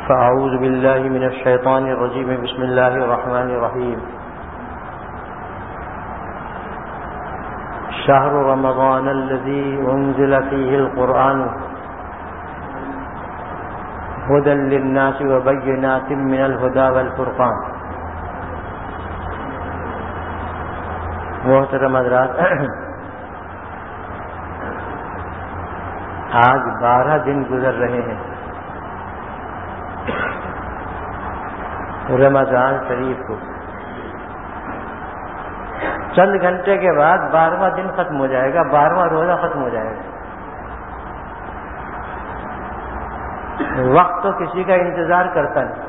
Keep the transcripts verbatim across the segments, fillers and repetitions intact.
فأعوذ بالله من الشيطان الرجيم بسم الله الرحمن الرحيم شهر رمضان الذي أنزل فيه القرآن هدى للناس وبينات من الهدى والفرقان. محترم حضرات، آج بارہ دن گزر رہے ہیں رمضان شریف کو. چند گھنٹے کے بعد بارہواں دن ختم ہو جائے گا، بارہواں روزہ ختم ہو جائے گا. وقت تو کسی کا انتظار کرتا نہیں،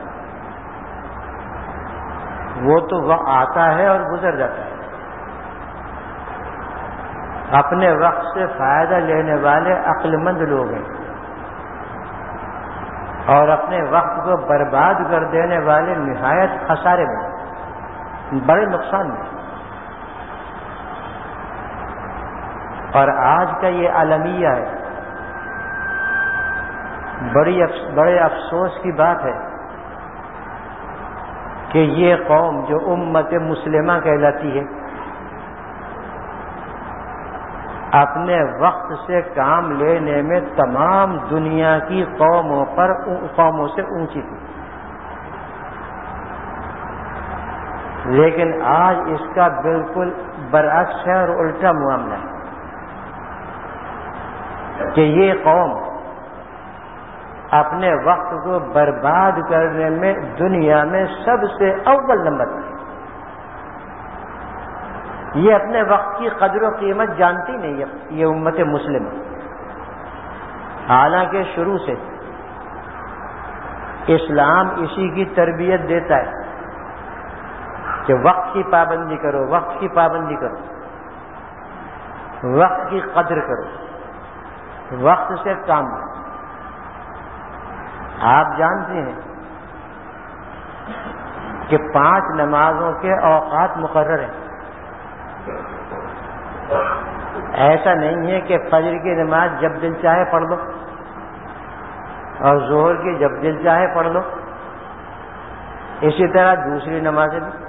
وہ تو وقت آتا ہے اور گزر جاتا ہے. اپنے وقت سے فائدہ لینے والے عقل مند لوگ ہیں اور اپنے وقت کو برباد کر دینے والے نہایت خسارے میں، بڑے نقصان میں. اور آج کا یہ عالمیہ ہے. بڑی بڑے افسوس کی بات ہے کہ یہ قوم جو امت مسلمہ کہلاتی ہے اپنے وقت سے کام لینے میں تمام دنیا کی قوموں پر قوموں سے اونچی تھی، لیکن آج اس کا بالکل برعکس ہے اور الٹا معاملہ ہے کہ یہ قوم اپنے وقت کو برباد کرنے میں دنیا میں سب سے اول نمبر پر. یہ اپنے وقت کی قدر و قیمت جانتی نہیں ہے یہ امت مسلم، حالانکہ شروع سے اسلام اسی کی تربیت دیتا ہے کہ وقت کی پابندی کرو، وقت کی پابندی کرو، وقت کی قدر کرو، وقت سے کام لو. آپ جانتے ہیں کہ پانچ نمازوں کے اوقات مقرر ہیں. ایسا نہیں ہے کہ فجر کی نماز جب دل چاہے پڑھ لو اور ظہر کی جب دل چاہے پڑھ لو. اسی طرح دوسری نمازیں بھی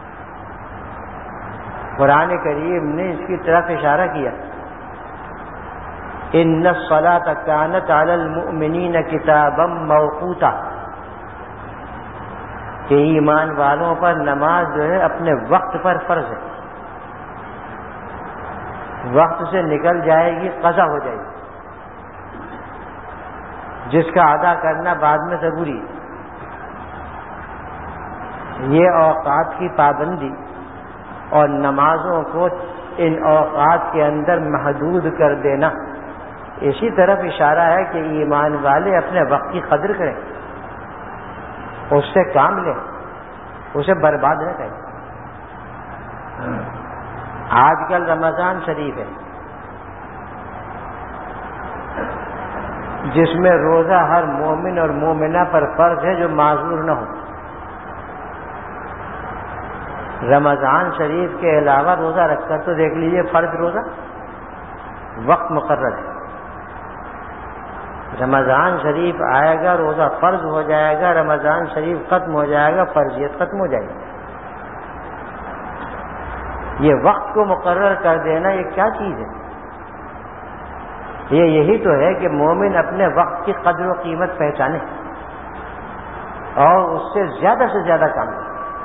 قرآن کریم نے اس کی طرف اشارہ کیا، ان الصلاۃ کانت علی المؤمنین کتابا موقوتا، کہ ایمان والوں پر نماز جو ہے اپنے وقت پر فرض ہے. وقت سے نکل جائے گی قضا ہو جائے گی، جس کا ادا کرنا بعد میں ضروری ہے. یہ اوقات کی پابندی اور نمازوں کو ان اوقات کے اندر محدود کر دینا اسی طرف اشارہ ہے کہ ایمان والے اپنے وقت کی قدر کریں، اس سے کام لیں، اسے برباد نہ کریں. آج کل رمضان شریف ہے جس میں روزہ ہر مومن اور مومنہ پر فرض ہے جو معذور نہ ہو. رمضان شریف کے علاوہ روزہ رکھ کر تو دیکھ لیجئے فرض روزہ وقت مقرر ہے. رمضان شریف آئے گا، روزہ فرض ہو جائے گا، رمضان شریف ختم ہو جائے گا، فرضیت ختم ہو جائے گی. یہ وقت کو مقرر کر دینا یہ کیا چیز ہے؟ یہ یہی تو ہے کہ مومن اپنے وقت کی قدر و قیمت پہچانے اور اس سے زیادہ سے زیادہ کام کرے.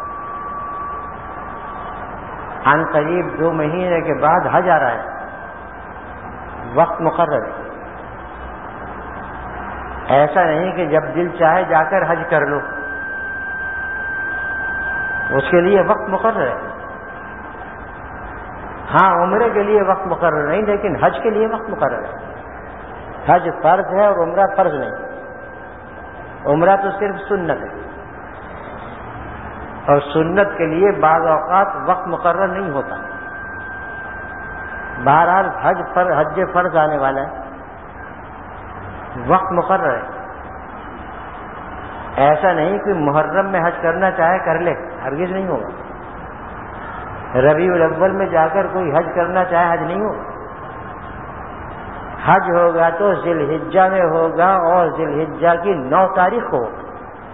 عن قریب دو مہینے کے بعد حج آ رہا ہے، وقت مقرر ہے. ایسا نہیں کہ جب دل چاہے جا کر حج کر لو، اس کے لیے وقت مقرر ہے. ہاں عمرے کے لیے وقت مقرر نہیں، لیکن حج کے لیے وقت مقرر ہے. حج فرض ہے اور عمرہ فرض نہیں. عمرہ تو صرف سنت ہے، اور سنت کے لیے بعض اوقات وقت مقرر نہیں ہوتا. بہرحال حج پر حج فرض آنے والا ہے، وقت مقرر ہے. ایسا نہیں کہ محرم میں حج کرنا چاہے کر لے، ہرگز نہیں ہوگا. ربیع الاول میں جا کر کوئی حج کرنا چاہے حج نہیں ہوگا. حج ہوگا تو ذی الحجہ میں ہوگا اور ذی الحجہ کی نو تاریخ کو.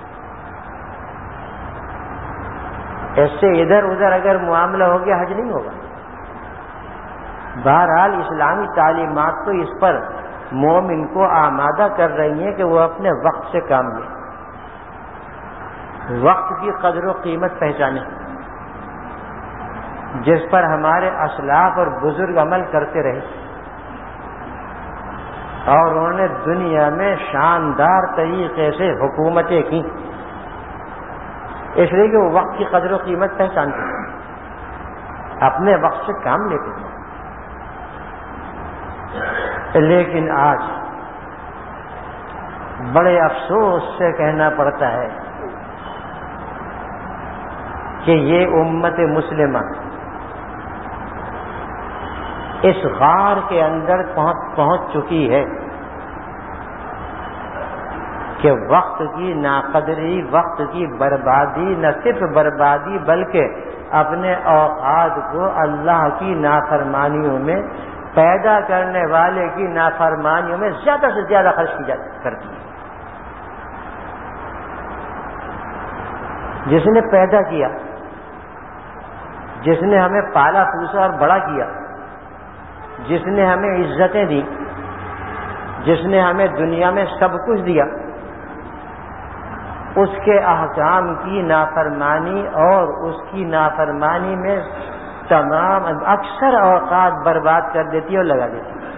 اس سے ادھر ادھر اگر معاملہ ہو گیا حج نہیں ہوگا۔ بہرحال اسلامی تعلیمات تو اس پر مومن کو آمادہ کر رہی ہیں کہ وہ اپنے وقت سے کام لے، وقت کی قدر و قیمت پہچانے، جس پر ہمارے اسلاف اور بزرگ عمل کرتے رہے، اور انہوں نے دنیا میں شاندار طریقے سے حکومتیں کی، اس لیے کہ وہ وقت کی قدر و قیمت پہچانتے ہیں، اپنے وقت سے کام لیتے ہیں۔ لیکن آج بڑے افسوس سے کہنا پڑتا ہے کہ یہ امت مسلمہ اس غار کے اندر پہنچ پہنچ چکی ہے کہ وقت کی ناقدری، وقت کی بربادی، نہ صرف بربادی بلکہ اپنے اوقات کو اللہ کی نافرمانیوں میں، پیدا کرنے والے کی نافرمانیوں میں زیادہ سے زیادہ خرچ کی کرتی ہے۔ جس نے پیدا کیا، جس نے ہمیں پالا پوسا اور بڑا کیا، جس نے ہمیں عزتیں دی، جس نے ہمیں دنیا میں سب کچھ دیا، اس کے احکام کی نافرمانی اور اس کی نافرمانی میں تمام اکثر اوقات برباد کر دیتی ہے اور لگا دیتی ہے۔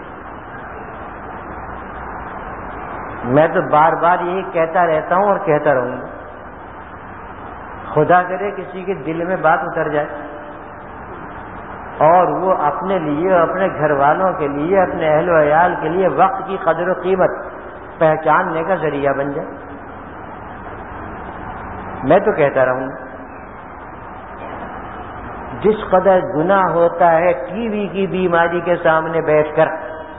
میں تو بار بار یہی کہتا رہتا ہوں اور کہتا رہوں گا، خدا کرے کسی کے دل میں بات اتر جائے اور وہ اپنے لیے، اپنے گھر والوں کے لیے، اپنے اہل و عیال کے لیے وقت کی قدر و قیمت پہچاننے کا ذریعہ بن جائے۔ میں تو کہتا رہوں گا، جس قدر گناہ ہوتا ہے ٹی وی کی بیماری کے سامنے بیٹھ کر،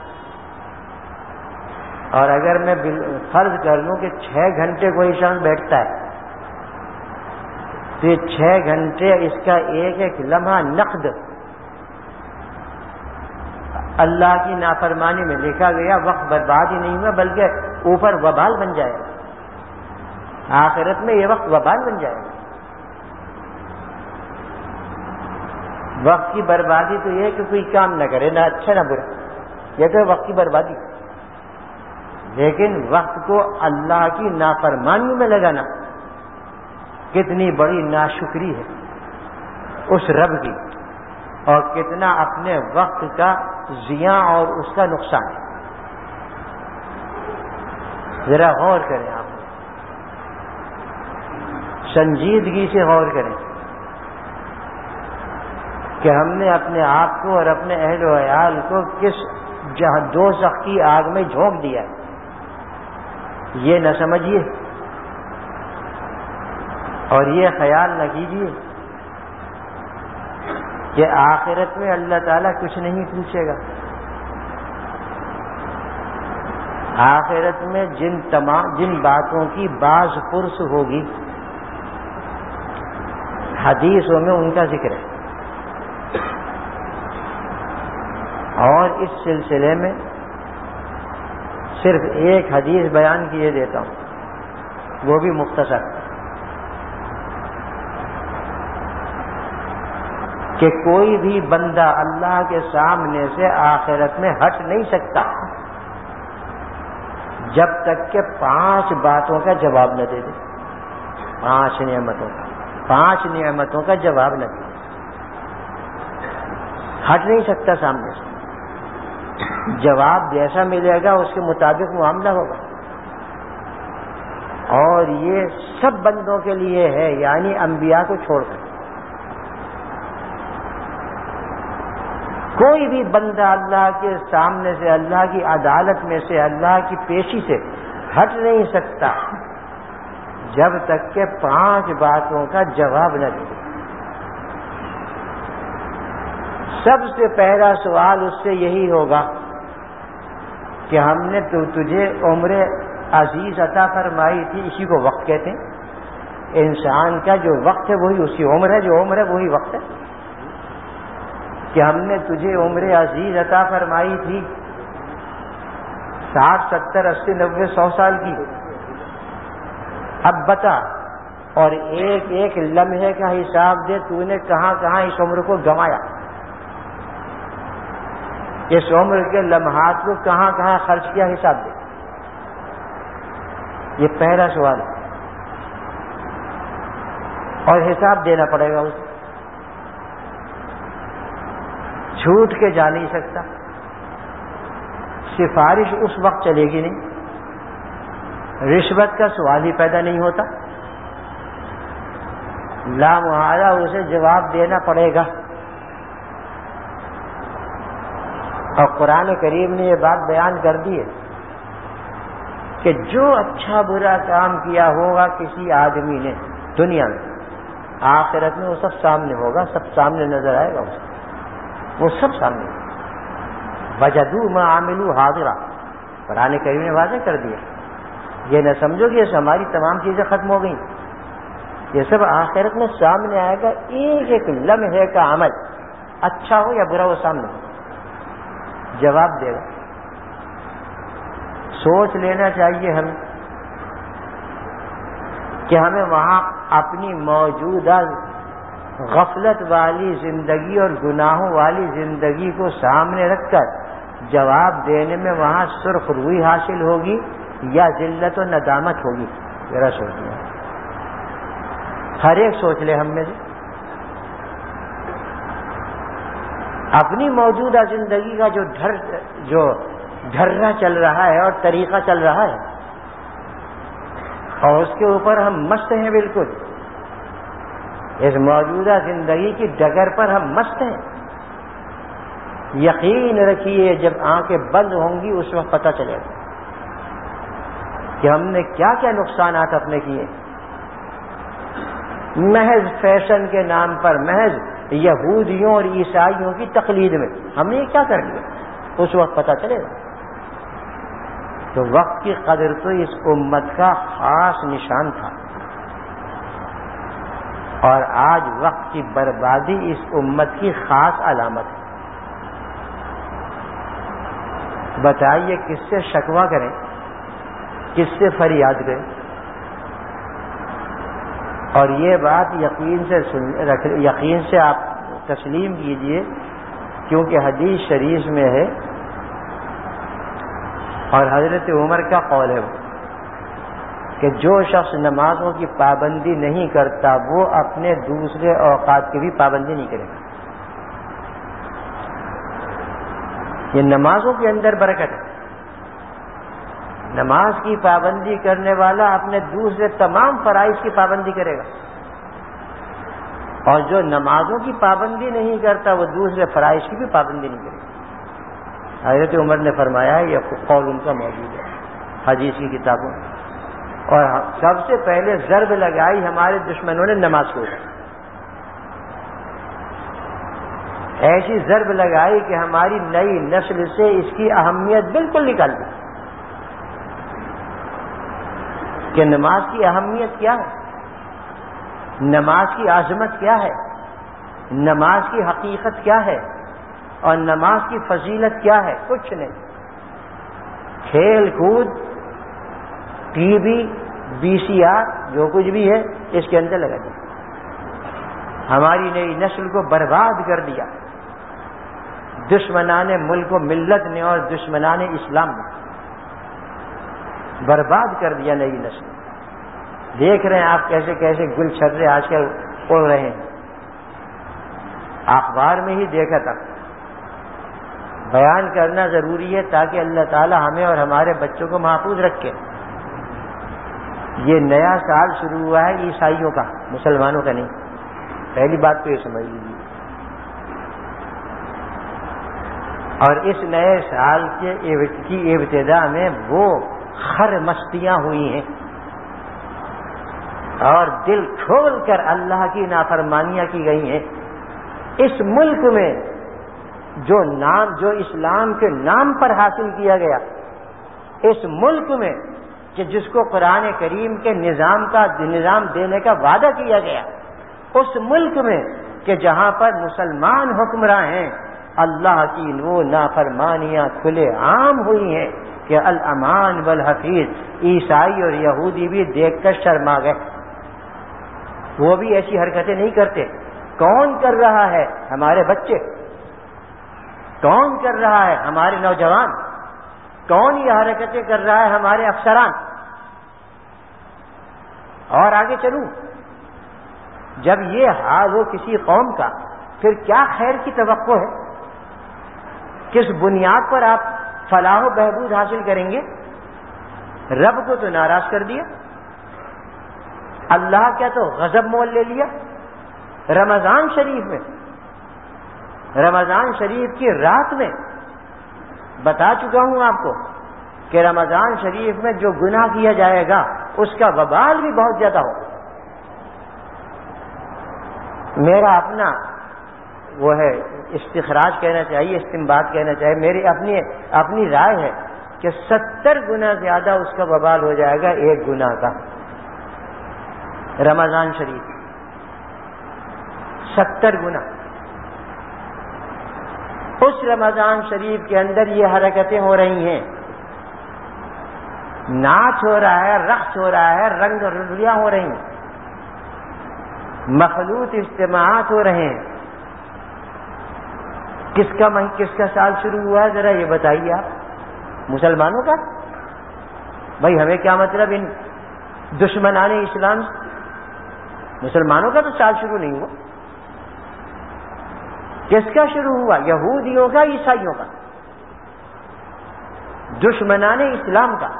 اور اگر میں فرض کر لوں کہ چھ گھنٹے کوئی شخص بیٹھتا ہے تو یہ چھ گھنٹے اس کا ایک ایک لمحہ نقد اللہ کی نافرمانی میں لکھا گیا، وقت برباد ہی نہیں ہوا بلکہ اوپر وبال بن جائے گا، آخرت میں یہ وقت وبال بن جائے گا۔ وقت کی بربادی تو یہ ہے کہ کوئی کام نہ کرے، نہ اچھا نہ برا، یہ تو وقت کی بربادی۔ لیکن وقت کو اللہ کی نافرمانی میں لگانا کتنی بڑی ناشکری ہے اس رب کی، اور کتنا اپنے وقت کا ضیاع اور اس کا نقصان ہے۔ ذرا غور کریں، آپ سنجیدگی سے غور کریں کہ ہم نے اپنے آپ کو اور اپنے اہل و عیال کو کس دوزخ کی آگ میں جھونک دیا ہے۔ یہ نہ سمجھیے اور یہ خیال نہ کیجیے کہ آخرت میں اللہ تعالیٰ کچھ نہیں پوچھے گا۔ آخرت میں جن تمام جن باتوں کی باز پرس ہوگی، حدیثوں میں ان کا ذکر ہے، اور اس سلسلے میں صرف ایک حدیث بیان کیے دیتا ہوں، وہ بھی مختصر، کہ کوئی بھی بندہ اللہ کے سامنے سے آخرت میں ہٹ نہیں سکتا جب تک کہ پانچ باتوں کا جواب نہ دے دے، پانچ نعمتوں کا پانچ نعمتوں کا جواب نہ دے، ہٹ نہیں سکتا سامنے سے۔ جواب جیسا ملے گا اس کے مطابق معاملہ ہوگا، اور یہ سب بندوں کے لیے ہے، یعنی انبیاء کو چھوڑ کر کوئی بھی بندہ اللہ کے سامنے سے، اللہ کی عدالت میں سے، اللہ کی پیشی سے ہٹ نہیں سکتا جب تک کہ پانچ باتوں کا جواب نہ دے۔ سب سے پہلا سوال اس سے یہی ہوگا کہ ہم نے تو تجھے عمر عزیز عطا فرمائی تھی، اسی کو وقت کہتے ہیں۔ انسان کا جو وقت ہے وہی اس کی عمر ہے، جو عمر ہے وہی وقت ہے، کہ ہم نے تجھے عمر عزیز عطا فرمائی تھی، ساٹھ ستر اسی نوے سو سال کی، اب بتا اور ایک ایک لمحے کا حساب دے تو نے کہاں کہاں اس عمر کو گنوایا، اس عمر کے لمحات کو کہاں کہاں خرچ کیا، حساب دے. یہ پہلا سوال ہے اور حساب دینا پڑے گا اسے. چھوٹ کے جا نہیں سکتا، سفارش اس وقت چلے گی نہیں، رشوت کا سوال ہی پیدا نہیں ہوتا، لا محالہ اسے جواب دینا پڑے گا. اور قرآن کریم نے یہ بات بیان کر دی ہے کہ جو اچھا برا کام کیا ہوگا کسی آدمی نے دنیا میں، آخرت میں وہ سب سامنے ہوگا، سب سامنے نظر آئے گا اسے، وہ سب سامنے. وجدوا ما عملوا حاضرا، قرآن کریم نے واضح کر دیا. یہ نہ سمجھو کہ یہ ہماری تمام چیزیں ختم ہو گئیں، یہ سب آخرت میں سامنے آئے گا. ایک ایک لمحے کا عمل اچھا ہو یا برا وہ سامنے ہو، جواب دے گا. سوچ لینا چاہیے ہمیں کہ ہمیں وہاں اپنی موجودہ غفلت والی زندگی اور گناہوں والی زندگی کو سامنے رکھ کر جواب دینے میں وہاں سرخ روئی حاصل ہوگی یا ذلت و ندامت ہوگی. ذرا سوچیں، ہر ایک سوچ لے ہم میں سے اپنی موجودہ زندگی کا جو ڈھر جو ڈھرا چل رہا ہے اور طریقہ چل رہا ہے اور اس کے اوپر ہم مست ہیں، بالکل اس موجودہ زندگی کی ڈگر پر ہم مست ہیں. یقین رکھیے جب آنکھیں بند ہوں گی اس وقت پتہ چلے گا کہ ہم نے کیا کیا نقصانات اپنے کیے. محض فیشن کے نام پر، محض یہودیوں اور عیسائیوں کی تقلید میں ہم نے یہ کیا کر لیا، اس وقت پتہ چلے گا. تو وقت کی قدر تو اس امت کا خاص نشان تھا، اور آج وقت کی بربادی اس امت کی خاص علامت ہے. بتائیے کس سے شکوہ کریں، کس سے فریاد کریں؟ اور یہ بات یقین سے رکھ یقین سے آپ تسلیم کیجئے، کیونکہ حدیث شریف میں ہے اور حضرت عمر کا قول ہے کہ جو شخص نمازوں کی پابندی نہیں کرتا وہ اپنے دوسرے اوقات کی بھی پابندی نہیں کرے گا. یہ نمازوں کے اندر برکت ہے. نماز کی پابندی کرنے والا اپنے دوسرے تمام فرائض کی پابندی کرے گا، اور جو نمازوں کی پابندی نہیں کرتا وہ دوسرے فرائض کی بھی پابندی نہیں کرے گا. حضرت عمر نے فرمایا ہے، یہ قول ان کا موجود ہے حدیث کی کتابوں میں. اور سب سے پہلے ضرب لگائی ہمارے دشمنوں نے نماز کے اوپر، ایسی ضرب لگائی کہ ہماری نئی نسل سے اس کی اہمیت بالکل نکال دی کہ نماز کی اہمیت کیا ہے، نماز کی عظمت کیا ہے، نماز کی حقیقت کیا ہے، اور نماز کی فضیلت کیا ہے. کچھ نہیں. کھیل کود، T V, B C R, جو کچھ بھی ہے اس کے اندر لگا دیا، ہماری نئی نسل کو برباد کر دیا دشمنان ملک و ملت نے اور دشمنان اسلام نے. برباد کر دیا نئی نسل. دیکھ رہے ہیں آپ کیسے کیسے گل چھرے آج کل اڑ رہے ہیں. اخبار میں ہی دیکھا تھا. بیان کرنا ضروری ہے تاکہ اللہ تعالی ہمیں اور ہمارے بچوں کو محفوظ رکھے. یہ نیا سال شروع ہوا ہے عیسائیوں کا، مسلمانوں کا نہیں. پہلی بات تو یہ سمجھ لیجیے. اور اس نئے سال کے کی ابتدا میں وہ خر مستیاں ہوئی ہیں اور دل کھول کر اللہ کی نافرمانیاں کی گئی ہیں. اس ملک میں جو نام جو اسلام کے نام پر حاصل کیا گیا، اس ملک میں کہ جس کو قرآن کریم کے نظام کا نظام دینے کا وعدہ کیا گیا، اس ملک میں کہ جہاں پر مسلمان حکمراں ہیں، اللہ کی وہ نافرمانیاں کھلے عام ہوئی ہیں کہ الامان والحفیظ عیسائی اور یہودی بھی دیکھ کر شرما گئے. وہ بھی ایسی حرکتیں نہیں کرتے. کون کر رہا ہے؟ ہمارے بچے. کون کر رہا ہے؟ ہمارے نوجوان. کون یہ حرکتیں کر رہا ہے؟ ہمارے افسران. اور آگے چلوں، جب یہ حال ہو کسی قوم کا، پھر کیا خیر کی توقع ہے؟ کس بنیاد پر آپ فلاح و بہبود حاصل کریں گے؟ رب کو تو ناراض کر دیا، اللہ کیا تو غضب مول لے لیا. رمضان شریف میں، رمضان شریف کی رات میں بتا چکا ہوں آپ کو کہ رمضان شریف میں جو گناہ کیا جائے گا اس کا وبال بھی بہت زیادہ ہو. میرا اپنا وہ ہے استخراج کہنا چاہیے، استنباط کہنا چاہیے، میری اپنی اپنی رائے ہے کہ ستر گنا زیادہ اس کا وبال ہو جائے گا ایک گناہ کا. رمضان شریف ستر گنا. اس رمضان شریف کے اندر یہ حرکتیں ہو رہی ہیں، ناچ ہو رہا ہے، رقص ہو رہا ہے، رنگ رلیاں ہو رہی ہیں، مخلوط اجتماعات ہو رہے ہیں. کس کا کس کا سال شروع ہوا ہے ذرا یہ بتائیے آپ؟ مسلمانوں کا. بھائی ہمیں کیا مطلب ان دشمنان اسلام سے؟ مسلمانوں کا تو سال شروع نہیں ہوا. کس کا شروع ہوا؟ یہودیوں کا، عیسائیوں کا، دشمنان اسلام کا.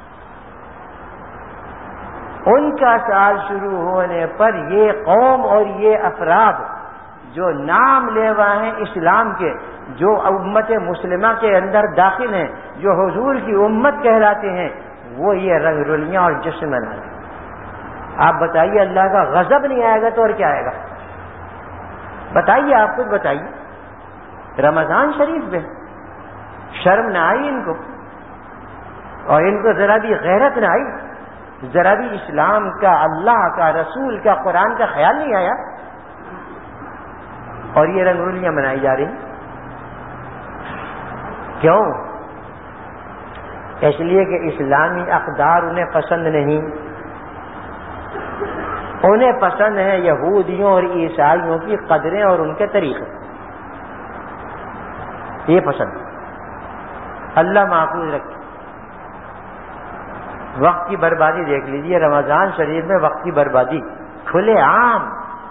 ان کا سال شروع ہونے پر یہ قوم اور یہ افراد جو نام لیوا ہیں اسلام کے، جو امت مسلمہ کے اندر داخل ہیں، جو حضور کی امت کہلاتے ہیں، وہ یہ رنگ رلیاں اور جشن مناتے ہیں. آپ بتائیے اللہ کا غضب نہیں آئے گا تو اور کیا آئے گا؟ بتائیے، آپ خود بتائیے. رمضان شریف میں شرم نہ آئی ان کو، اور ان کو ذرا بھی غیرت نہ آئی، ذرا بھی اسلام کا، اللہ کا، رسول کا، قرآن کا خیال نہیں آیا، اور یہ رنگولیاں منائی جا رہی. کیوں؟ اس لیے کہ اسلامی اقدار انہیں پسند نہیں. انہیں پسند ہے یہودیوں اور عیسائیوں کی قدریں اور ان کے طریقے، یہ پسند. اللہ محفوظ رکھے. وقت کی بربادی دیکھ لیجیے، رمضان شریف میں وقت کی بربادی کھلے عام.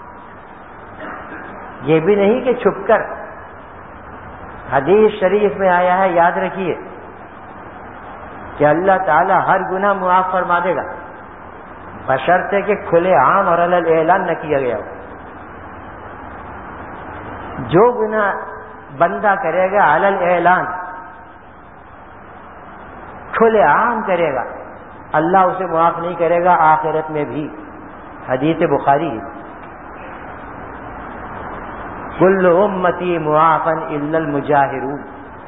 یہ بھی نہیں کہ چھپ کر. حدیث شریف میں آیا ہے، یاد رکھیے، کہ اللہ تعالی ہر گناہ معاف فرما دے گا بشرطے کہ کھلے عام اور علی اعلان نہ کیا گیا ہو. جو گناہ بندہ کرے گا علی اعلان، کھلے عام کرے گا، اللہ اسے معاف نہیں کرے گا آخرت میں بھی. حدیث بخاری، کل امتی معافا الا المجاہرون.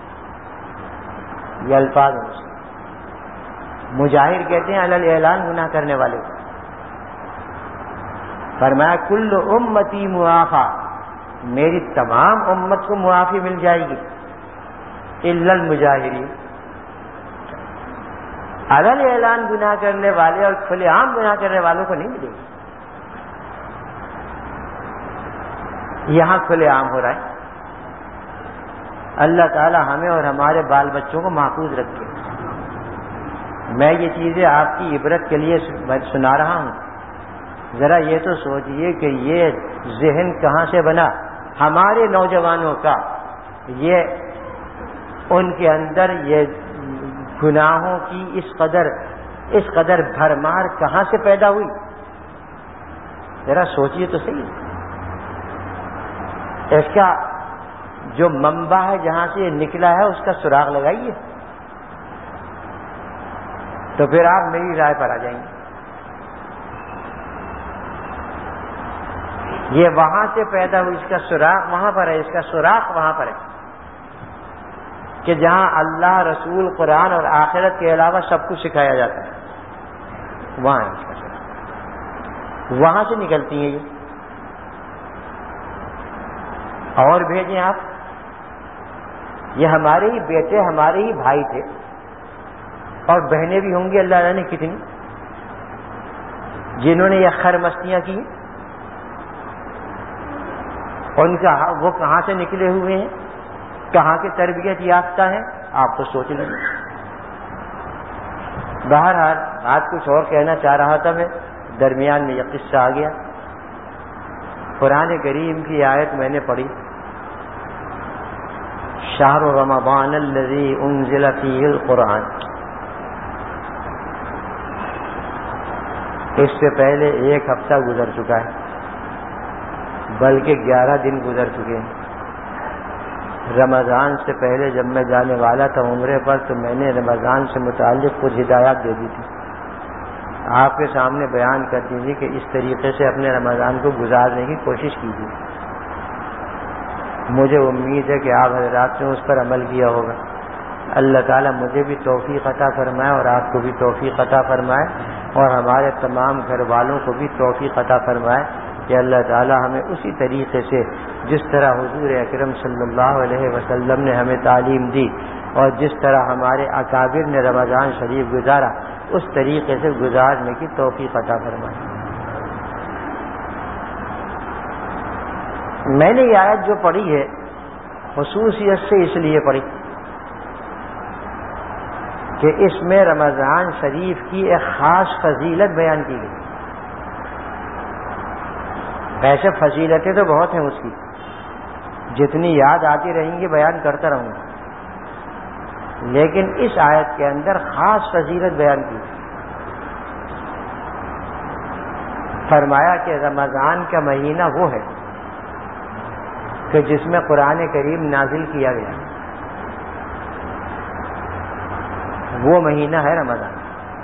یہ الفاظ ہیں. مجاہر کہتے ہیں علی اعلان گناہ کرنے والے کو. فرمایا کل امتی معافا، میری تمام امت کو معافی مل جائے گی، الا المجاہرین، علی اعلان گناہ کرنے والے اور کھلے عام گناہ کرنے والوں کو نہیں ملے گی. یہاں کھلے عام ہو رہا ہے. اللہ تعالی ہمیں اور ہمارے بال بچوں کو محفوظ رکھے. میں یہ چیزیں آپ کی عبرت کے لیے سنا رہا ہوں. ذرا یہ تو سوچئے کہ یہ ذہن کہاں سے بنا ہمارے نوجوانوں کا. یہ ان کے اندر یہ گناہوں کی اس قدر اس قدر بھرمار کہاں سے پیدا ہوئی؟ ذرا سوچئے تو صحیح. اس کا جو منبع ہے، جہاں سے یہ نکلا ہے، اس کا سراغ لگائیے، تو پھر آپ میری رائے پر آ جائیں گے. یہ وہاں سے پیدا ہوئی، اس کا سراغ وہاں پر ہے، اس کا سراغ وہاں پر ہے کہ جہاں اللہ، رسول، قرآن اور آخرت کے علاوہ سب کچھ سکھایا جاتا ہے، وہاں ہے اس کا سراغ. وہاں سے نکلتی ہیں یہ. اور بھیجیں آپ. یہ ہمارے ہی بیٹے، ہمارے ہی بھائی تھے، اور بہنیں بھی ہوں گی اللہ نے کتنی، جنہوں نے یہ خر مستیاں کی. ان کا وہ کہاں سے نکلے ہوئے ہیں، کہاں کے تربیت یافتہ ہیں، آپ تو سوچ لیں۔ بہرحال بات کچھ اور کہنا چاہ رہا تھا میں، درمیان میں یہ قصہ آ گیا۔ قرآن کریم کی آیت میں نے پڑھی، شہر رمضان الذی انزل فیہ القرآن۔ اس سے پہلے ایک ہفتہ گزر چکا ہے، بلکہ گیارہ دن گزر چکے ہیں۔ رمضان سے پہلے جب میں جانے والا تھا عمرے پر تو میں نے رمضان سے متعلق کچھ ہدایات دے دی تھی، آپ کے سامنے بیان کرتی تھی کہ اس طریقے سے اپنے رمضان کو گزارنے کی کوشش کیجیے۔ مجھے امید ہے کہ آپ حضرات نے اس پر عمل کیا ہوگا۔ اللہ تعالیٰ مجھے بھی توفیق عطا فرمائے اور آپ کو بھی توفیق عطا فرمائے، اور ہمارے تمام گھر والوں کو بھی توفیق عطا فرمائے کہ اللہ تعالیٰ ہمیں اسی طریقے سے جس طرح حضور اکرم صلی اللہ علیہ وسلم نے ہمیں تعلیم دی اور جس طرح ہمارے اکابر نے رمضان شریف گزارا، اس طریقے سے گزارنے کی توفیق عطا فرمائے۔ میں نے یہ آیت جو پڑھی ہے خصوصیت سے اس لیے پڑھی کہ اس میں رمضان شریف کی ایک خاص فضیلت بیان کی گئی۔ ویسے فضیلتیں تو بہت ہیں اس کی، جتنی یاد آتی رہیں گی بیان کرتا رہوں گا، لیکن اس آیت کے اندر خاص فضیلت بیان کی۔ فرمایا کہ رمضان کا مہینہ وہ ہے کہ جس میں قرآن کریم نازل کیا گیا، وہ مہینہ ہے رمضان۔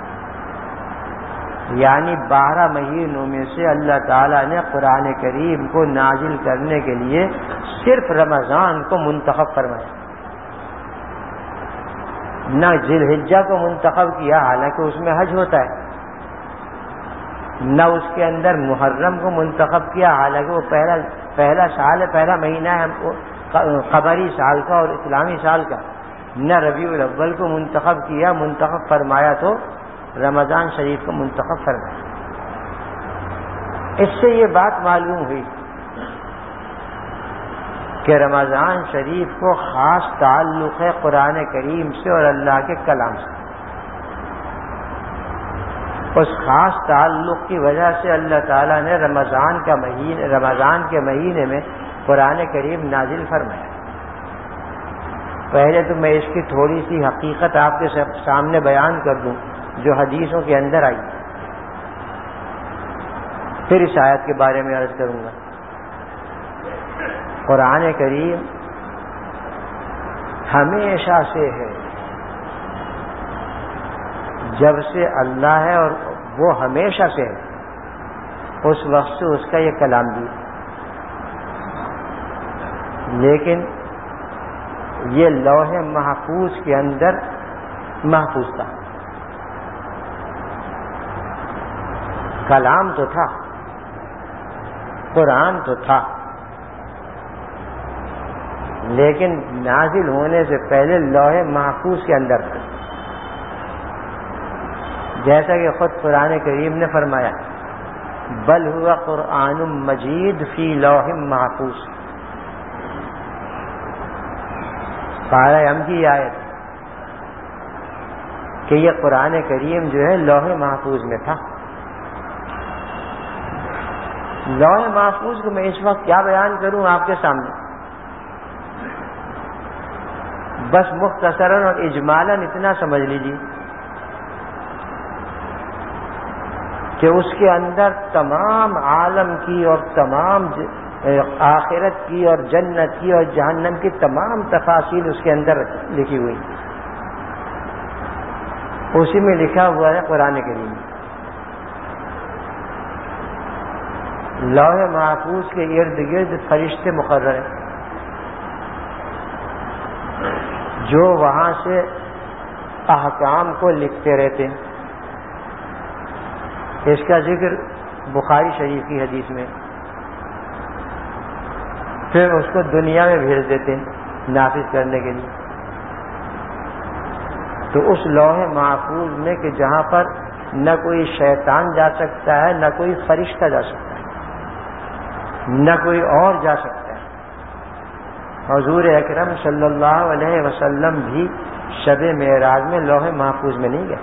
یعنی بارہ مہینوں میں سے اللہ تعالیٰ نے قرآن کریم کو نازل کرنے کے لیے صرف رمضان کو منتخب فرمایا، نہ ذی الحجہ کو منتخب کیا حالانکہ اس میں حج ہوتا ہے، نہ اس کے اندر محرم کو منتخب کیا حالانکہ وہ پہلا پہلا سال ہے، پہلا مہینہ ہے قمری سال کا اور اسلامی سال کا، نہ ربیع الاول کو منتخب کیا، منتخب فرمایا تو رمضان شریف کو منتخب فرمایا۔ اس سے یہ بات معلوم ہوئی کہ رمضان شریف کو خاص تعلق ہے قرآن کریم سے اور اللہ کے کلام سے۔ اس خاص تعلق کی وجہ سے اللہ تعالیٰ نے رمضان کا مہینے رمضان کے مہینے میں قرآن کریم نازل فرمایا۔ پہلے تو میں اس کی تھوڑی سی حقیقت آپ کے سامنے بیان کر دوں جو حدیثوں کے اندر آئی، پھر اس آیت کے بارے میں عرض کروں گا۔ قرآن کریم ہمیشہ سے ہے، جب سے اللہ ہے اور وہ ہمیشہ سے ہے، اس وقت سے اس کا یہ کلام بھی، لیکن یہ لوح محفوظ کے اندر محفوظ تھا۔ کلام تو تھا، قرآن تو تھا، لیکن نازل ہونے سے پہلے لوح محفوظ کے اندر تھا، جیسا کہ خود قرآن کریم نے فرمایا بل ہوا قرآن مجید فی لوح محفوظ۔ پارہ ہم کی آیت کہ یہ قرآن کریم جو ہے لوح محفوظ میں تھا۔ لوح محفوظ کو میں اس وقت کیا بیان کروں آپ کے سامنے، بس مختصراً اور اجمالاً اتنا سمجھ لیجیے کہ اس کے اندر تمام عالم کی اور تمام آخرت کی اور جنت کی اور جہنم کی تمام تفاصیل اس کے اندر لکھی ہوئی، اسی میں لکھا ہوا ہے قرآن کریم۔ لوح محفوظ کے ارد گرد فرشتے مقرر ہیں جو وہاں سے احکام کو لکھتے رہتے ہیں۔ اس کا ذکر بخاری شریف کی حدیث میں، پھر اس کو دنیا میں بھیج دیتے ہیں نافذ کرنے کے لیے۔ تو اس لوح محفوظ میں کہ جہاں پر نہ کوئی شیطان جا سکتا ہے، نہ کوئی فرشتہ جا سکتا ہے، نہ کوئی اور جا سکتا ہے، حضور اکرم صلی اللہ علیہ وسلم بھی شب معراج میں لوح محفوظ میں نہیں گئے،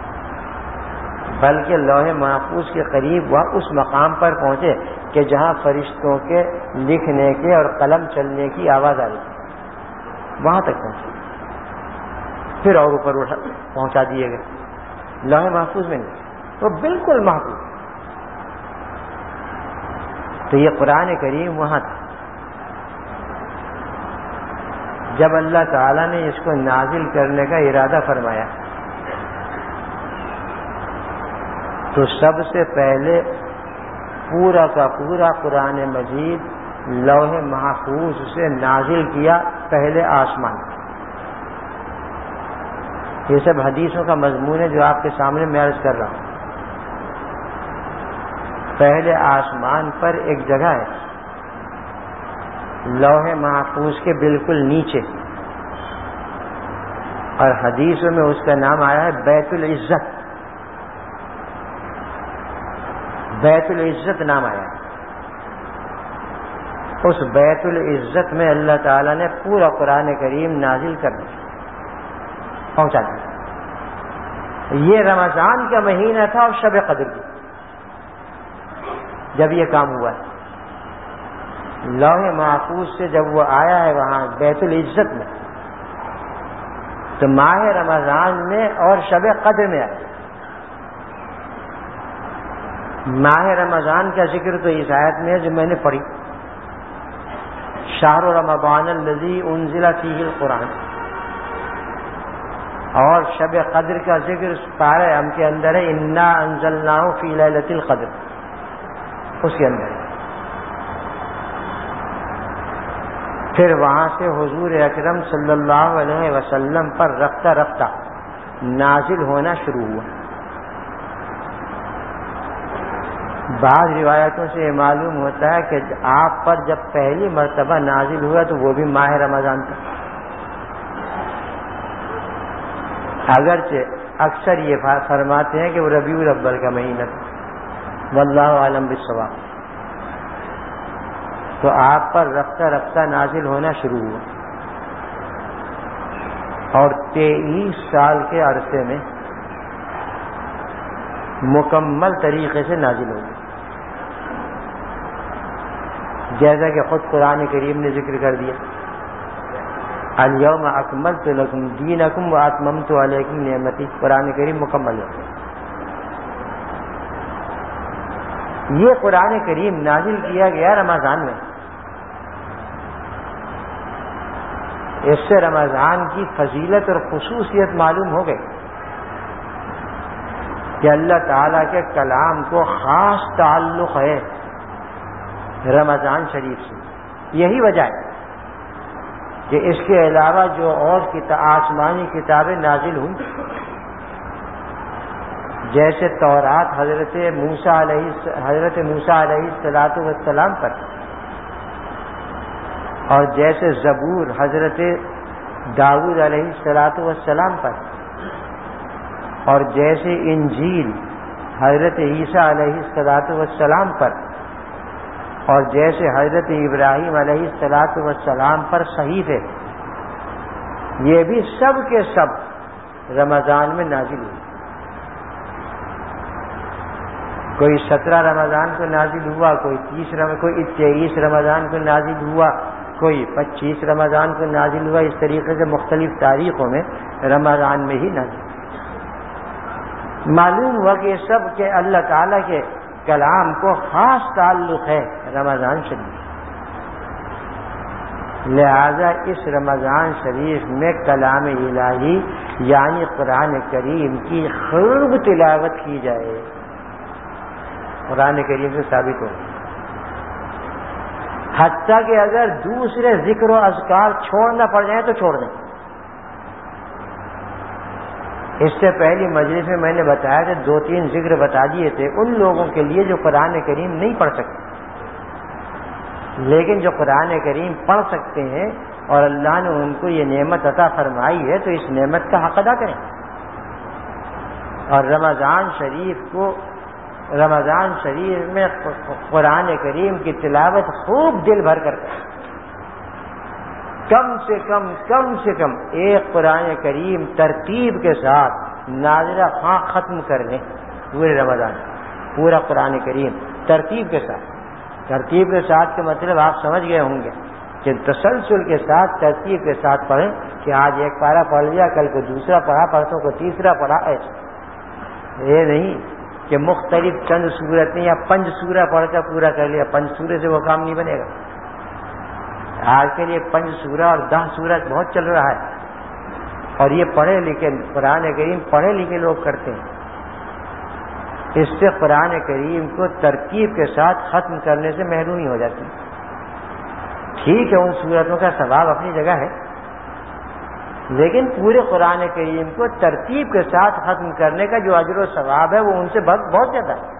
بلکہ لوح محفوظ کے قریب وہ اس مقام پر پہنچے کہ جہاں فرشتوں کے لکھنے کے اور قلم چلنے کی آواز آ رہی تھی، وہاں تک پہنچے، پھر اور اوپر اٹھا پہنچا دیے گئے، لوح محفوظ میں نہیں، وہ بالکل محفوظ۔ تو یہ قرآن کریم وہاں تھا۔ جب اللہ تعالیٰ نے اس کو نازل کرنے کا ارادہ فرمایا تو سب سے پہلے پورا کا پورا قرآن مجید لوح محفوظ سے نازل کیا پہلے آسمان۔ یہ سب حدیثوں کا مضمون ہے جو آپ کے سامنے میں عرض کر رہا ہوں۔ پہلے آسمان پر ایک جگہ ہے لوح محفوظ کے بالکل نیچے، اور حدیثوں میں اس کا نام آیا ہے بیت العزت، بیت العزت نام آیا ہے۔ اس بیت العزت میں اللہ تعالیٰ نے پورا قرآن کریم نازل کر دیا، پہنچا دیا۔ یہ رمضان کا مہینہ تھا اور شب قدر کی جب یہ کام ہوا ہے۔ لوح محفوظ سے جب وہ آیا ہے وہاں بیت العزت میں تو ماہ رمضان میں اور شب قدر میں آیا۔ ماہ رمضان کا ذکر تو اس آیت میں ہے جو میں نے پڑھی، شہر رمضان الذی انزل فیہ القرآن، اور شب قدر کا ذکر پارے ہم کے اندر ہے انا انزلناہ فی لیلۃ القدر، اس کے اندر ہے۔ پھر وہاں سے حضور اکرم صلی اللہ علیہ وسلم پر رفتہ رفتہ نازل ہونا شروع ہوا۔ بعض روایتوں سے یہ معلوم ہوتا ہے کہ آپ پر جب پہلی مرتبہ نازل ہوا تو وہ بھی ماہ رمضان تھا، اگرچہ اکثر یہ فرماتے ہیں کہ وہ ربیع الاول کا مہینہ تھا، واللہ اعلم بالصواب۔ تو آپ پر رفتہ رفتہ نازل ہونا شروع ہوا، اور تیئیس سال کے عرصے میں مکمل طریقے سے نازل ہو گئی، جیسا کہ خود قرآن کریم نے ذکر کر دیا، الیوم اکملت لکم دینکم واتممت علیکم نعمتی، قرآن کریم مکمل ہو گیا۔ یہ قرآن کریم نازل کیا گیا رمضان میں، اس سے رمضان کی فضیلت اور خصوصیت معلوم ہو گئی کہ اللہ تعالیٰ کے کلام کو خاص تعلق ہے رمضان شریف سے۔ یہی وجہ ہے کہ اس کے علاوہ جو اور آسمانی کتابیں نازل ہوئی، جیسے تورات حضرت موسیٰ علیہ حضرت موسیٰ علیہ الصلوۃ والسلام پر، اور جیسے زبور حضرت داؤد علیہ الصلوۃ والسلام پر، اور جیسے انجیل حضرت عیسیٰ علیہ الصلوۃ والسلام پر، اور جیسے حضرت ابراہیم علیہ الصلوۃ والسلام پر صحیفے، یہ بھی سب کے سب رمضان میں نازل ہوئے۔ کوئی سترہ رمضان کو نازل ہوا، کوئی تیس رم... کوئی تیئیس رمضان کو نازل ہوا، کوئی پچیس رمضان کو نازل ہوا، اس طریقے سے مختلف تاریخوں میں رمضان میں ہی نازل ہوا۔ معلوم ہوا کہ یہ سب کے اللہ تعالیٰ کے کلام کو خاص تعلق ہے رمضان شریف، لہذا اس رمضان شریف میں کلام الہی یعنی قرآن کریم کی خوب تلاوت کی جائے، قرآن کریم سے ثابت ہو، حتیٰ کہ اگر دوسرے ذکر و اذکار چھوڑنا پڑ جائیں تو چھوڑ دیں۔ اس سے پہلی مجلس میں میں نے بتایا کہ دو تین ذکر بتا دیے تھے ان لوگوں کے لیے جو قرآن کریم نہیں پڑھ سکتے، لیکن جو قرآن کریم پڑھ سکتے ہیں اور اللہ نے ان کو یہ نعمت عطا فرمائی ہے تو اس نعمت کا حق ادا کریں، اور رمضان شریف کو رمضان شریف میں قرآن کریم کی تلاوت خوب دل بھر کر کریں۔ کم سے کم کم سے کم ایک قرآن کریم ترتیب کے ساتھ نازلہ خواہ ختم کر لیں پورے رمضان، پورا قرآن کریم ترتیب کے ساتھ۔ ترتیب کے ساتھ کا مطلب آپ سمجھ گئے ہوں گے کہ تسلسل کے ساتھ ترتیب کے ساتھ پڑھیں کہ آج ایک پارہ پڑھ لیا، کل کو دوسرا پڑھا، پرسوں کو تیسرا پڑھا، ایسا یہ نہیں کہ مختلف چند صورتیں یا پنج سورہ پڑھ کر پورا کر لیا۔ پنج سورہ سے وہ کام نہیں بنے گا۔ آج کے لیے پنج سورہ اور دہ سورہ بہت چل رہا ہے، اور یہ پڑھے لکھے قرآن کریم پڑھے لکھے لوگ کرتے ہیں۔ اس سے قرآن کریم کو ترتیب کے ساتھ ختم کرنے سے محرومی ہو جاتی ہے۔ ٹھیک ہے، ان صورتوں کا ثواب اپنی جگہ ہے، لیکن پورے قرآن کریم کو ترتیب کے ساتھ ختم کرنے کا جو اجر و ثواب ہے وہ ان سے بہت زیادہ ہے۔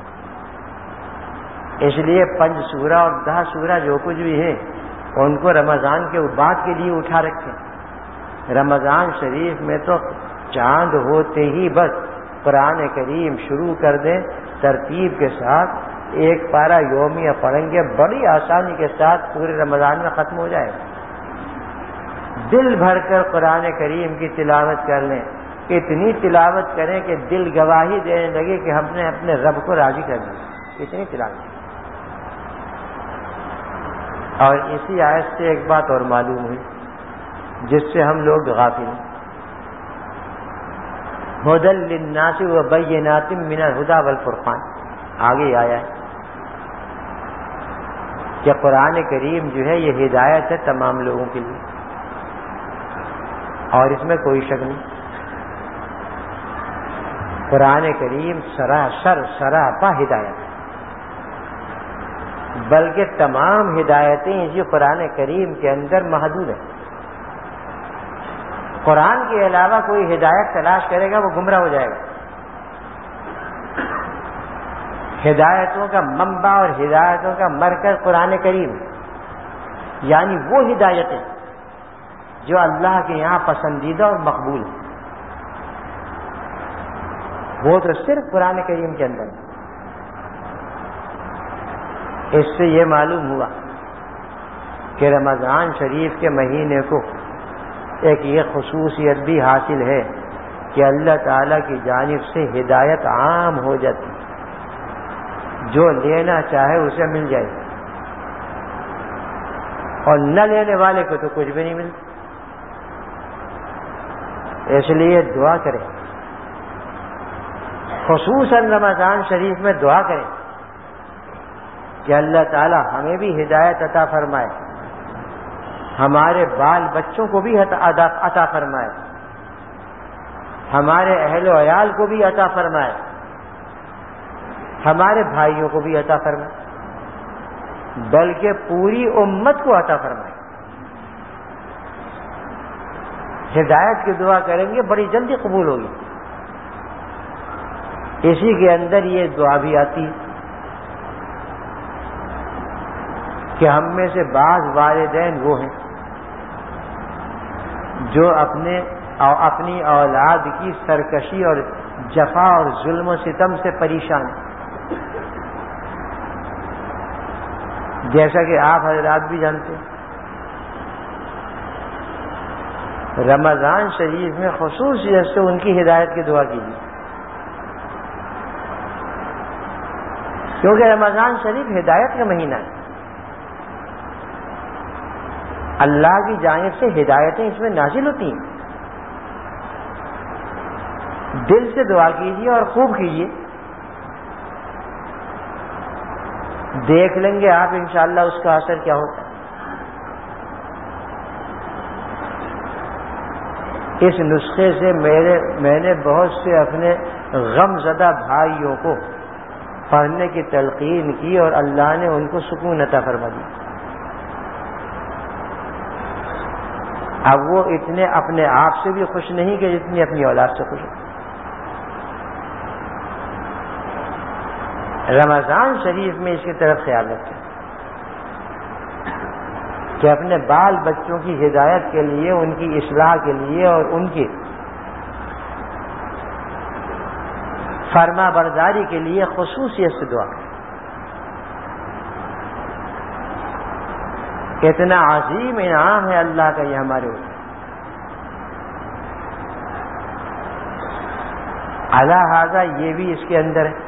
اس لیے پنج سورہ اور دہ سورہ جو کچھ بھی ہے ان کو رمضان کے بعد کے لیے اٹھا رکھیں۔ رمضان شریف میں تو چاند ہوتے ہی بس قرآن کریم شروع کر دیں، ترتیب کے ساتھ ایک پارہ یومیہ پڑھیں گے، بڑی آسانی کے ساتھ پورے رمضان میں ختم ہو جائے گا۔ دل بھر کر قرآن کریم کی تلاوت کر لیں، اتنی تلاوت کریں کہ دل گواہی دینے لگے کہ ہم نے اپنے رب کو راضی کر دیا، اتنی تلاوت۔ اور اسی آیت سے ایک بات اور معلوم ہوئی جس سے ہم لوگ غافل ہیں، ہدی للناس وبینات من الہدی والفرقان، آگے آیا ہے کہ قرآن کریم جو ہے یہ ہدایت ہے تمام لوگوں کے لیے، اور اس میں کوئی شک نہیں۔ قرآن کریم سراسر سراپا ہدایت ہے، بلکہ تمام ہدایتیں اسی قرآن کریم کے اندر محدود ہیں۔ قرآن کے علاوہ کوئی ہدایت تلاش کرے گا وہ گمراہ ہو جائے گا۔ ہدایتوں کا منبع اور ہدایتوں کا مرکز قرآن کریم، یعنی وہ ہدایتیں جو اللہ کے یہاں پسندیدہ اور مقبول ہیں، وہ تو صرف قرآن کریم کے اندر ہے۔ اس سے یہ معلوم ہوا کہ رمضان شریف کے مہینے کو ایک یہ خصوصیت بھی حاصل ہے کہ اللہ تعالیٰ کی جانب سے ہدایت عام ہو جاتی، جو لینا چاہے اسے مل جائے، اور نہ لینے والے کو تو کچھ بھی نہیں ملتا۔ اس لیے دعا کریں، خصوصاً رمضان شریف میں دعا کریں کہ اللہ تعالیٰ ہمیں بھی ہدایت عطا فرمائے، ہمارے بال بچوں کو بھی عطا فرمائے، ہمارے اہل و عیال کو بھی عطا فرمائے، ہمارے بھائیوں کو بھی عطا فرمائے، بلکہ پوری امت کو عطا فرمائے۔ ہدایت کی دعا کریں گے بڑی جلدی قبول ہوگی۔ اسی کے اندر یہ دعا بھی آتی ہے کہ ہم میں سے بعض والدین وہ ہیں جو اپنے اپنی اولاد کی سرکشی اور جفا اور ظلم و ستم سے پریشان ہیں۔ جیسا کہ آپ حضرات بھی جانتے ہیں، رمضان شریف میں خصوصیت سے ان کی ہدایت کی دعا کیجیے، کیونکہ رمضان شریف ہدایت کا مہینہ ہے۔ اللہ کی جانب سے ہدایتیں اس میں نازل ہوتی ہیں۔ دل سے دعا کیجیے اور خوب کیجیے، دیکھ لیں گے آپ انشاءاللہ اس کا اثر کیا ہوتا ہے۔ اس نسخے سے میرے میں نے بہت سے اپنے غم زدہ بھائیوں کو پڑھنے کی تلقین کی اور اللہ نے ان کو سکون عطا فرما دیا۔ اب وہ اتنے اپنے آپ سے بھی خوش نہیں کہ جتنی اپنی اولاد سے خوش ہیں۔ رمضان شریف میں اس کی طرف خیال رکھیں کہ اپنے بال بچوں کی ہدایت کے لیے، ان کی اصلاح کے لیے اور ان کی فرما برداری کے لیے خصوصیت سے دعا کریں۔ کتنا عظیم انعام ہے اللہ کا یہ ہمارے اوپر. لہذا یہ بھی اس کے اندر ہے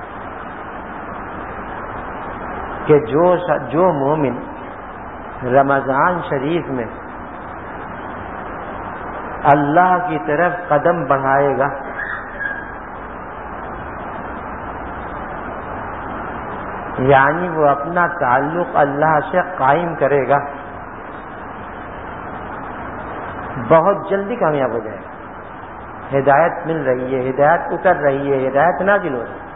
کہ جو جو مومن رمضان شریف میں اللہ کی طرف قدم بڑھائے گا یعنی وہ اپنا تعلق اللہ سے قائم کرے گا بہت جلدی کامیاب ہو جائے گا. ہدایت مل رہی ہے, ہدایت اتر رہی ہے, ہدایت نازل ہو رہی ہے.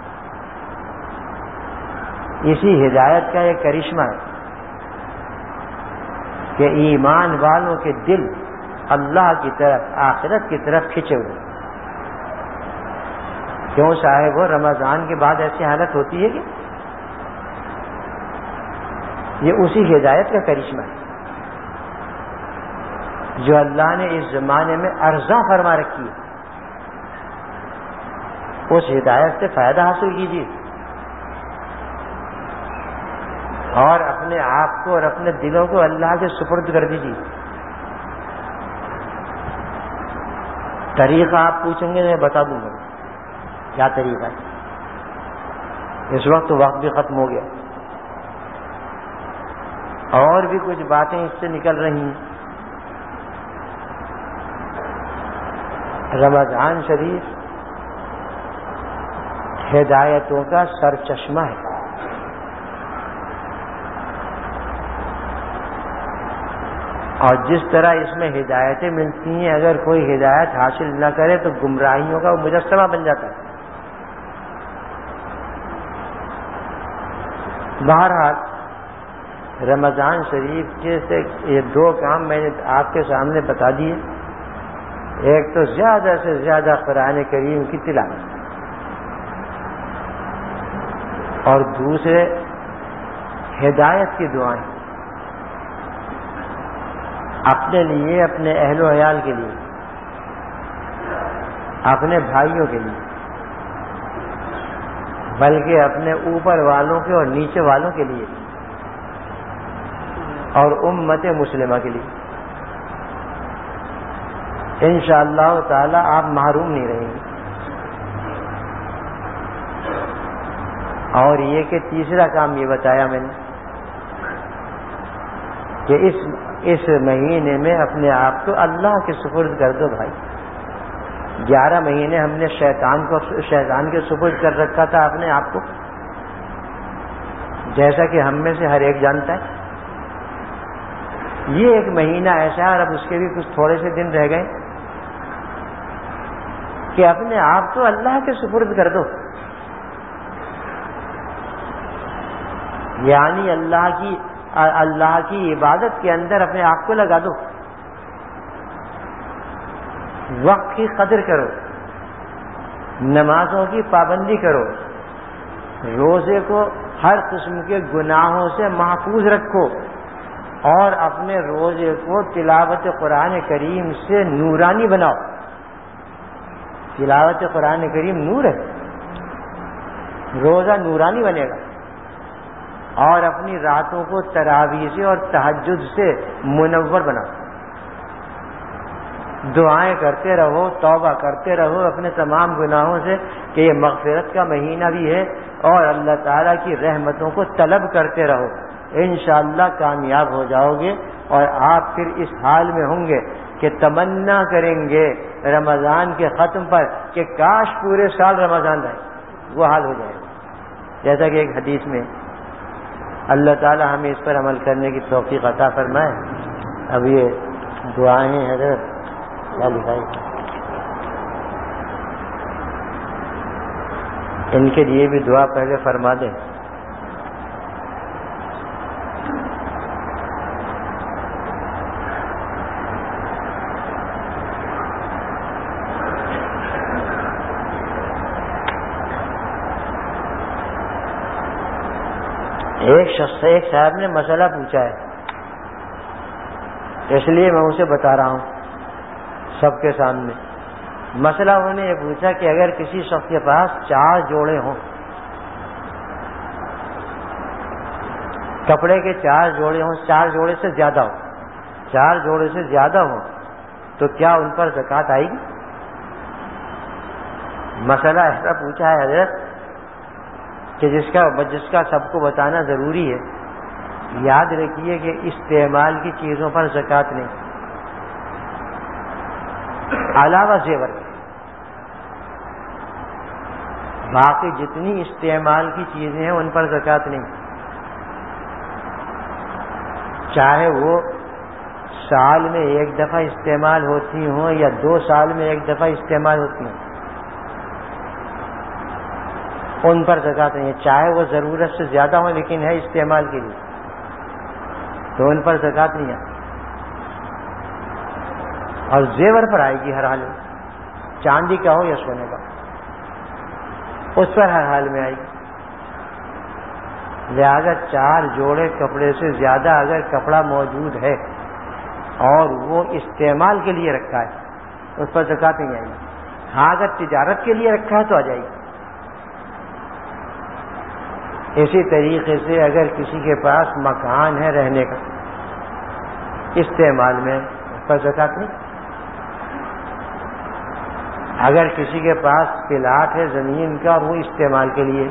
اسی ہدایت کا ایک کرشمہ ہے کہ ایمان والوں کے دل اللہ کی طرف آخرت کی طرف کھنچے ہوئے. کیوں صاحب وہ رمضان کے بعد ایسی حالت ہوتی ہے کہ یہ اسی ہدایت کا کرشمہ ہے جو اللہ نے اس زمانے میں ارزاں فرما رکھی ہے. اس ہدایت سے فائدہ حاصل کیجیے اور اپنے آپ کو اور اپنے دلوں کو اللہ کے سپرد کر دیجیے. طریقہ آپ پوچھیں گے میں بتا دوں گا کیا طریقہ ہے. اس وقت تو وقت بھی ختم ہو گیا اور بھی کچھ باتیں اس سے نکل رہی ہیں. رمضان شریف ہدایتوں کا سر چشمہ ہے. اور جس طرح اس میں ہدایتیں ملتی ہیں اگر کوئی ہدایت حاصل نہ کرے تو گمراہیوں کا مجسمہ بن جاتا ہے. بہرحال رمضان شریف کے سے یہ دو کام میں نے آپ کے سامنے بتا دیے. ایک تو زیادہ سے زیادہ قرآن کریم کی تلاوت اور دوسرے ہدایت کی دعائیں اپنے لیے, اپنے اہل و عیال کے لیے, اپنے بھائیوں کے لیے, بلکہ اپنے اوپر والوں کے اور نیچے والوں کے لیے اور امت مسلمہ کے لیے. انشاءاللہ تعالی آپ محروم نہیں رہیں گے. اور یہ کہ تیسرا کام یہ بتایا میں نے کہ اس اس مہینے میں اپنے آپ کو اللہ کے سپرد کر دو بھائی. گیارہ مہینے ہم نے شیطان کو شیطان کے سپرد کر رکھا تھا اپنے آپ کو, جیسا کہ ہم میں سے ہر ایک جانتا ہے. یہ ایک مہینہ ایسا ہے اور اب اس کے بھی کچھ تھوڑے سے دن رہ گئے کہ اپنے آپ کو اللہ کے سپرد کر دو. یعنی اللہ کی اللہ کی عبادت کے اندر اپنے آپ کو لگا دو. وقت کی قدر کرو, نمازوں کی پابندی کرو, روزے کو ہر قسم کے گناہوں سے محفوظ رکھو اور اپنے روزے کو تلاوت قرآن کریم سے نورانی بناؤ. تلاوت قرآن کریم نور ہے, روزہ نورانی بنے گا. اور اپنی راتوں کو تراویح سے اور تہجد سے منور بناؤ. دعائیں کرتے رہو, توبہ کرتے رہو اپنے تمام گناہوں سے کہ یہ مغفرت کا مہینہ بھی ہے اور اللہ تعالیٰ کی رحمتوں کو طلب کرتے رہو. انشاءاللہ کامیاب ہو جاؤ گے اور آپ پھر اس حال میں ہوں گے کہ تمنا کریں گے رمضان کے ختم پر کہ کاش پورے سال رمضان رہے. وہ حال ہو جائے گا. جیسا کہ ایک حدیث میں اللہ تعالیٰ ہمیں اس پر عمل کرنے کی توفیق عطا فرمائے. اب یہ دعائیں ہیں حضرت کیا لکھائی, ان کے لیے بھی دعا پہلے فرما دیں. ایک شخص ایک صاحب نے مسئلہ پوچھا ہے, اس لیے میں اسے بتا رہا ہوں سب کے سامنے. مسئلہ انہوں نے یہ پوچھا کہ اگر کسی شخص کے پاس چار جوڑے ہوں کپڑے کے چار جوڑے ہوں، چار جوڑے سے زیادہ ہوں، چار جوڑے سے زیادہ ہوں تو کیا ان پر زکوٰۃ آئے گی؟ مسئلہ ایسا پوچھا ہے حضرت کہ جس کا جس کا سب کو بتانا ضروری ہے. یاد رکھیے کہ استعمال کی چیزوں پر زکوٰۃ نہیں، علاوہ زیور کے باقی جتنی استعمال کی چیزیں ہیں ان پر زکوٰۃ نہیں، چاہے وہ سال میں ایک دفعہ استعمال ہوتی ہوں یا دو سال میں ایک دفعہ استعمال ہوتی ہوں، ان پر زکوٰۃ نہیں ہے. چاہے وہ ضرورت سے زیادہ ہو لیکن ہے استعمال کے لیے تو ان پر زکوٰۃ نہیں ہے. اور زیور پر آئے گی ہر حال میں، چاندی کا ہو یا سونے کا، اس پر ہر حال میں آئے گی. لہذا چار جوڑے کپڑے سے زیادہ اگر کپڑا موجود ہے اور وہ استعمال کے لیے رکھا ہے اس پر زکوٰۃ نہیں آئے گی. ہاں اگر تجارت کے لیے رکھا ہے تو آ جائے گی. اسی طریقے سے اگر کسی کے پاس مکان ہے رہنے کا استعمال میں، اس پر زکوٰۃ نہیں. اگر کسی کے پاس پلاٹ ہے زمین کا اور وہ استعمال کے لیے،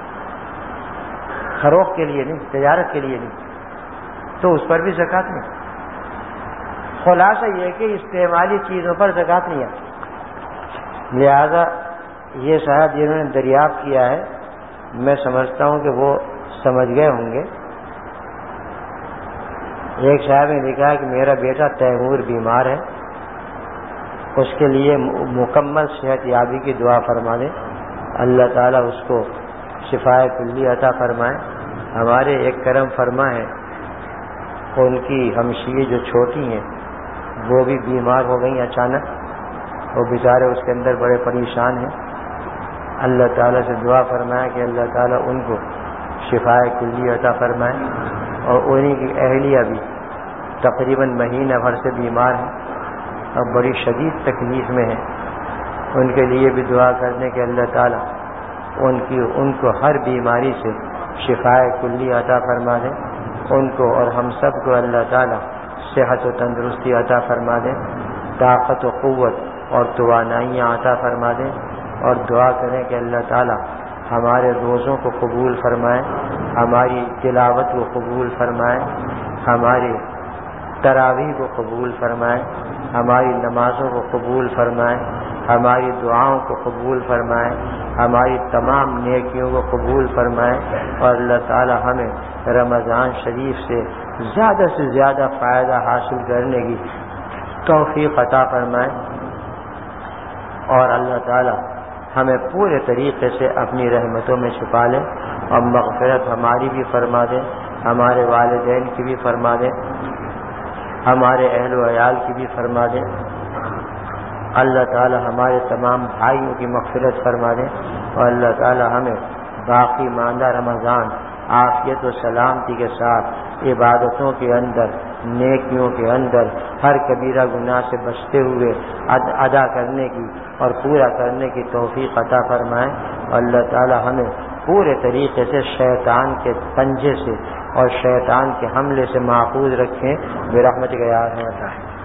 فروخت کے لیے نہیں، تجارت کے لیے نہیں، تو اس پر بھی زکوٰۃ نہیں. خلاصہ یہ کہ استعمالی چیزوں پر زکوٰۃ نہیں آتی. لہذا یہ صاحب جنہوں نے دریافت کیا ہے میں سمجھتا ہوں کہ وہ سمجھ گئے ہوں گے. ایک صاحب نے لکھا ہے کہ میرا بیٹا تیمور بیمار ہے، اس کے لیے مکمل صحت یابی کی دعا فرما دیں، اللہ تعالیٰ اس کو شفاء کلی عطا فرمائے. ہمارے ایک کرم فرما ہے ان کی ہمشیرے جو چھوٹی ہیں وہ بھی بیمار ہو گئیں اچانک، وہ بیچارے اس کے اندر بڑے پریشان ہیں. اللہ تعالیٰ سے دعا فرمائے کہ اللہ تعالیٰ ان کو شفاء کلی عطا فرمائے. اور انہی کی اہلیہ بھی تقریباً مہینہ بھر سے بیمار ہیں اور بڑی شدید تکلیف میں ہیں. ان کے لیے بھی دعا کرنے کہ اللہ تعالیٰ ان کی ان کو ہر بیماری سے شفاء کلی عطا فرما دے. ان کو اور ہم سب کو اللہ تعالیٰ صحت و تندرستی عطا فرما دے، طاقت و قوت اور توانائیاں عطا فرما دے. اور دعا کریں کہ اللہ تعالیٰ ہمارے روزوں کو قبول فرمائے، ہماری تلاوت کو قبول فرمائے، ہماری تراویح کو قبول فرمائے، ہماری نمازوں کو قبول فرمائے، ہماری دعاؤں کو قبول فرمائے، ہماری تمام نیکیوں کو قبول فرمائے. اور اللہ تعالیٰ ہمیں رمضان شریف سے زیادہ سے زیادہ فائدہ حاصل کرنے کی توفیق عطا فرمائے. اور اللہ تعالیٰ ہمیں پورے طریقے سے اپنی رحمتوں میں چھپا لے اور مغفرت ہماری بھی فرما دے، ہمارے والدین کی بھی فرما دے، ہمارے اہل و عیال کی بھی فرما دے. اللہ تعالی ہمارے تمام بھائیوں کی مغفرت فرما دے. اور اللہ تعالی ہمیں باقی ماندہ رمضان عافیت و سلامتی کے ساتھ عبادتوں کے اندر، نیکیوں کے اندر ہر کبیرہ گناہ سے بچتے ہوئے ادا کرنے کی اور پورا کرنے کی توفیق عطا فرمائے. اور اللہ تعالی ہمیں پورے طریقے سے شیطان کے پنجے سے اور شیطان کے حملے سے محفوظ رکھیں برحمتک یا ارحم الراحمین.